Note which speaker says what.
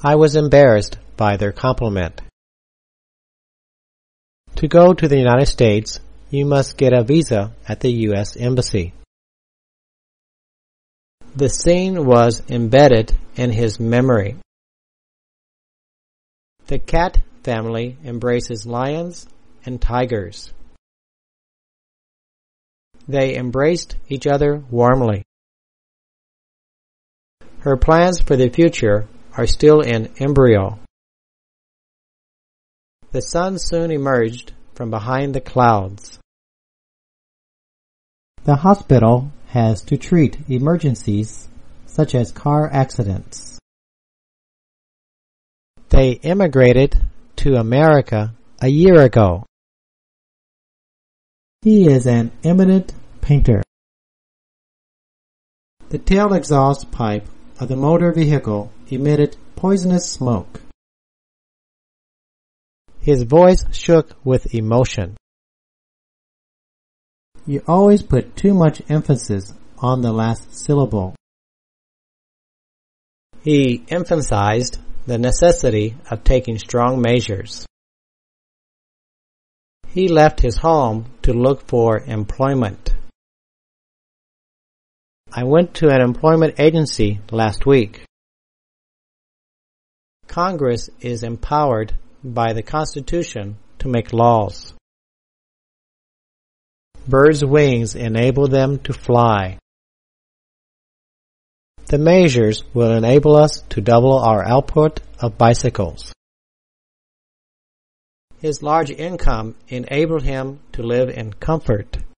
Speaker 1: I was embarrassed by their compliment. To go to the United States, you must get a visa at the U.S. Embassy. The scene was embedded in his memory. The cat family embraces lions and tigers. They embraced each other warmly. Her plans for the future are still in embryo. The sun soon emerged from behind the clouds. The hospital has to treat emergencies such as car accidents. They immigrated to America a year ago. He is an eminent painter. The tail exhaust pipe of the motor vehicle emitted poisonous smoke. His voice shook with emotion. You always put too much emphasis on the last syllable. He emphasized the necessity of taking strong measures. He left his home to look for employment. I went to an employment agency last week. Congress is empowered by the Constitution to make laws. Birds' wings enable them to fly. The measures will enable us to double our output of bicycles. His large income enabled him to live in comfort.